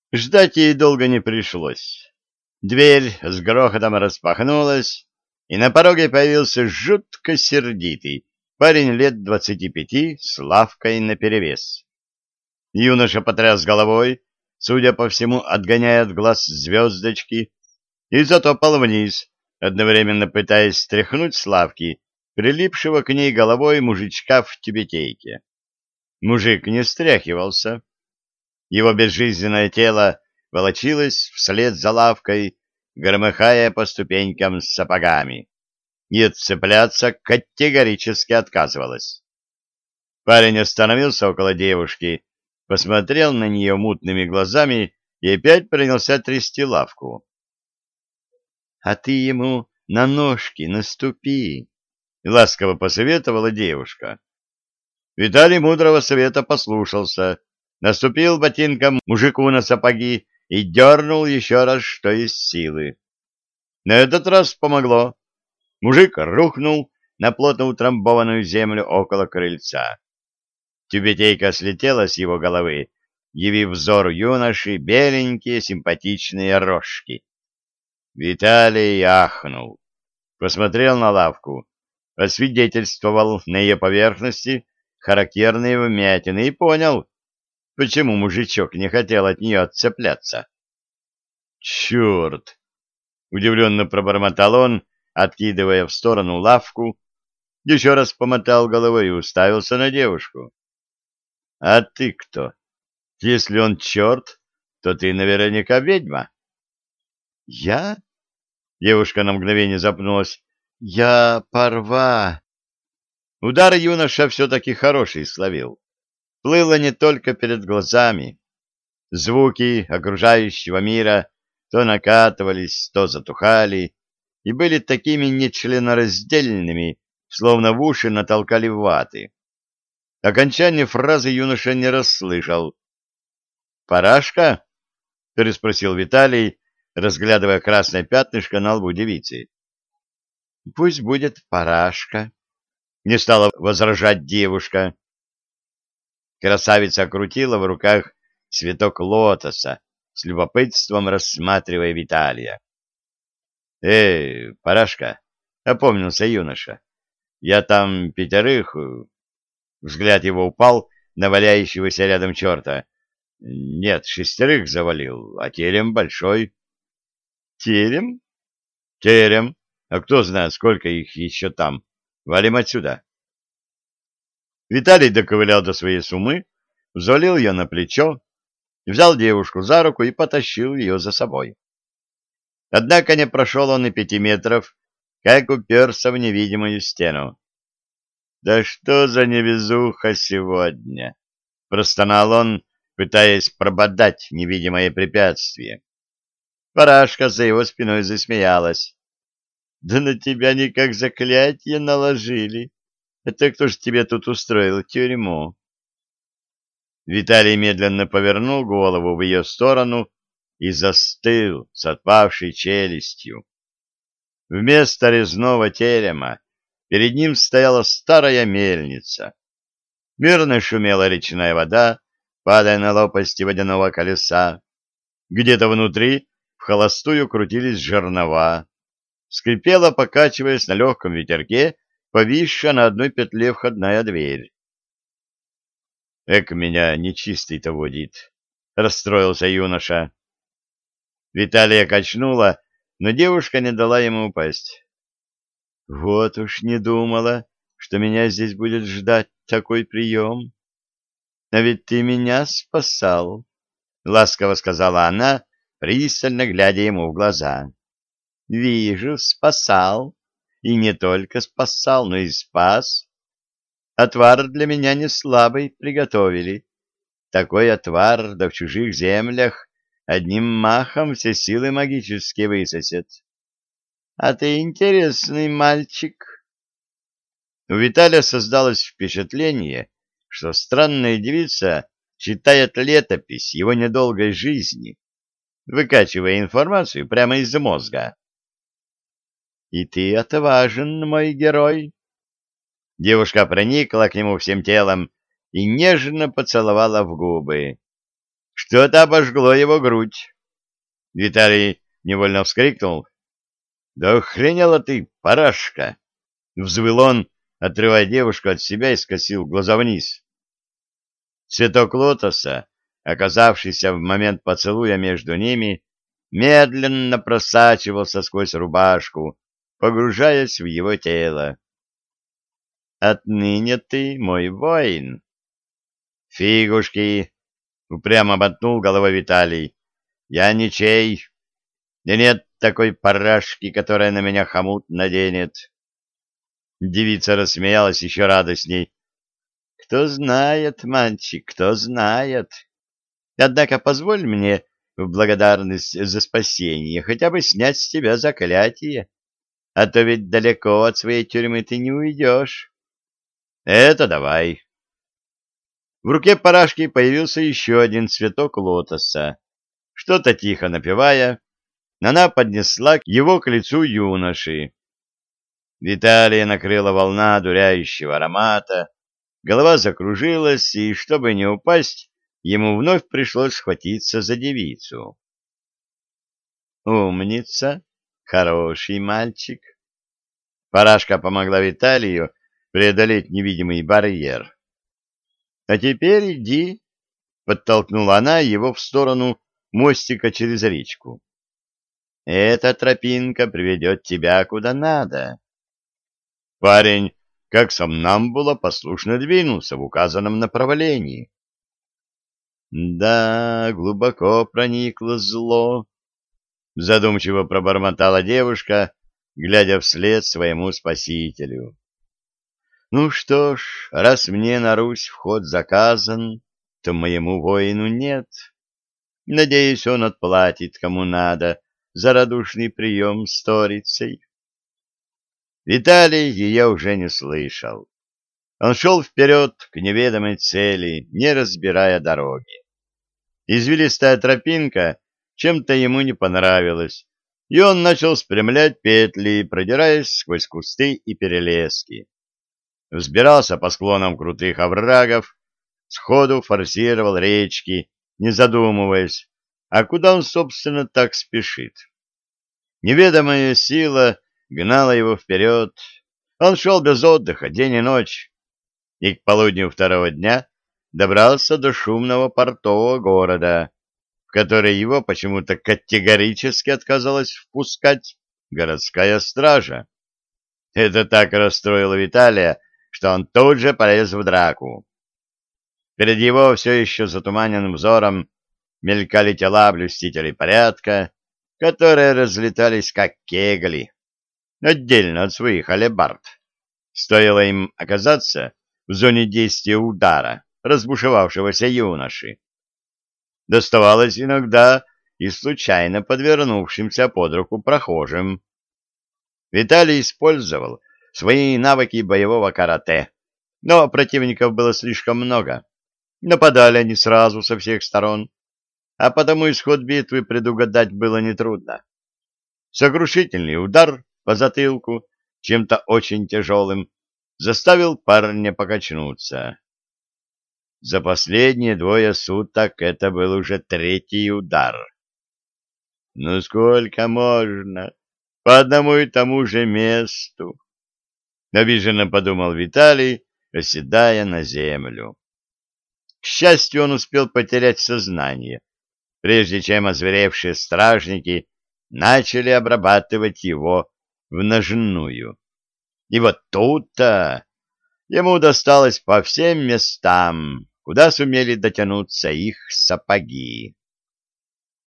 Ждать ей долго не пришлось. Дверь с грохотом распахнулась, и на пороге появился жутко сердитый парень лет 25 с лавкой наперевес. Юноша потряс головой, судя по всему, отгоняя от глаз звездочки, и затопал вниз, одновременно пытаясь стряхнуть с лавки прилипшего к ней головой мужичка в тюбетейке. Мужик не стряхивался. Его безжизненное тело волочилось вслед за лавкой, громыхая по ступенькам с сапогами, и отцепляться категорически отказывалось. Парень остановился около девушки, посмотрел на нее мутными глазами и опять принялся трясти лавку. — А ты ему на ножки наступи, — ласково посоветовала девушка. Виталий мудрого совета послушался, наступил ботинком мужику на сапоги и дернул еще раз, что из силы. На этот раз помогло. Мужик рухнул на плотно утрамбованную землю около крыльца. Тюбетейка слетела с его головы, явив взору юноши беленькие симпатичные рожки. Виталий ахнул, посмотрел на лавку, освидетельствовал на ее поверхности характерные вмятины и понял, почему мужичок не хотел от нее отцепляться. «Черт!» — удивленно пробормотал он, откидывая в сторону лавку, еще раз помотал головой и уставился на девушку. «А ты кто? Если он черт, то ты наверняка ведьма». «Я?» — девушка на мгновение запнулась. «Я Парва». Удар юноша все-таки хороший словил. Плыло не только перед глазами. Звуки окружающего мира то накатывались, то затухали, и были такими нечленораздельными, словно в уши натолкали ваты. Окончание фразы юноша не расслышал. «Парашка?» — переспросил Виталий, разглядывая красное пятнышко на лбу девицы. «Пусть будет Парашка», — не стала возражать девушка. Красавица крутила в руках цветок лотоса, с любопытством рассматривая Виталия. Парашка, — опомнился юноша, — я там пятерых... Взгляд его упал на валяющегося рядом черта. Нет, шестерых завалил, а терем большой. Терем? Терем. А кто знает, сколько их еще там. Валим отсюда. Виталий доковылял до своей суммы, взвалил ее на плечо, взял девушку за руку и потащил ее за собой. Однако не прошел он и 5 метров, как уперся в невидимую стену. «Да что за невезуха сегодня!» — простонал он, пытаясь прободать невидимое препятствие. Парашка за его спиной засмеялась. «Да на тебя никак заклятие наложили. Это кто ж тебе тут устроил тюрьму?» Виталий медленно повернул голову в ее сторону и застыл с отпавшей челюстью. Вместо резного терема перед ним стояла старая мельница. Мирно шумела речная вода, падая на лопасти водяного колеса. Где-то внутри в холостую крутились жернова. Скрипела, покачиваясь на легком ветерке, повисшая на одной петле входная дверь. «Эк, меня нечистый-то водит», — расстроился юноша. Виталия качнула, но девушка не дала ему упасть. «Вот уж не думала, что меня здесь будет ждать такой прием. А ведь ты меня спасал», — ласково сказала она, пристально глядя ему в глаза. «Вижу, спасал. И не только спасал, но и спас. Отвар для меня не слабый приготовили. Такой отвар, да в чужих землях, одним махом все силы магические высосет. А ты интересный мальчик». У Виталия создалось впечатление, что странная девица читает летопись его недолгой жизни, выкачивая информацию прямо из мозга. «И ты отважен, мой герой». Девушка проникла к нему всем телом и нежно поцеловала в губы. Что-то обожгло его грудь. Виталий невольно вскрикнул. «Да охренела ты, парашка!» Взвыл он, отрывая девушку от себя, и скосил глаза вниз. Цветок лотоса, оказавшийся в момент поцелуя между ними, медленно просачивался сквозь рубашку, погружаясь в его тело. «Отныне ты мой воин!» «Фигушки!» — упрямо мотнул головой Виталий. «Я ничей, и нет такой парашки, которая на меня хомут наденет». Девица рассмеялась еще радостней. «Кто знает, мальчик, кто знает. Однако позволь мне в благодарность за спасение хотя бы снять с тебя заклятие, а то ведь далеко от своей тюрьмы ты не уйдешь». «Это давай». В руке парашки появился еще один цветок лотоса. Что-то тихо напевая, она поднесла его к лицу юноши. Виталия накрыла волна одуряющего аромата, голова закружилась, и, чтобы не упасть, ему вновь пришлось схватиться за девицу. «Умница, хороший мальчик». Парашка помогла Виталию преодолеть невидимый барьер. «А теперь иди», — подтолкнула она его в сторону мостика через речку. «Эта тропинка приведет тебя куда надо». Парень, как сомнамбула, послушно двинулся в указанном направлении. «Да, глубоко проникло зло», — задумчиво пробормотала девушка, глядя вслед своему спасителю. «Ну что ж, раз мне на Русь вход заказан, то моему воину нет. Надеюсь, он отплатит кому надо за радушный прием с Торицей». Виталий ее уже не слышал. Он шел вперед к неведомой цели, не разбирая дороги. Извилистая тропинка чем-то ему не понравилась, и он начал спрямлять петли, продираясь сквозь кусты и перелески. Взбирался по склонам крутых оврагов, сходу форсировал речки, не задумываясь, а куда он, собственно, так спешит. Неведомая сила гнала его вперед. Он шел без отдыха день и ночь, и к полудню второго дня добрался до шумного портового города, в который его почему-то категорически отказалась впускать городская стража. Это так расстроило Виталия, что он тут же полез в драку. Перед его все еще затуманенным взором мелькали тела блюстителей порядка, которые разлетались как кегли, отдельно от своих алебард. Стоило им оказаться в зоне действия удара разбушевавшегося юноши. Доставалось иногда и случайно подвернувшимся под руку прохожим. Виталий использовал свои навыки боевого карате, но противников было слишком много. Нападали они сразу со всех сторон, а потому исход битвы предугадать было нетрудно. Сокрушительный удар по затылку чем-то очень тяжелым заставил парня покачнуться. За последние 2 суток это был уже 3-й удар. «Ну сколько можно? По одному и тому же месту!» — обиженно подумал Виталий, оседая на землю. К счастью, он успел потерять сознание, прежде чем озверевшие стражники начали обрабатывать его в ножную. И вот тут-то ему досталось по всем местам, куда сумели дотянуться их сапоги.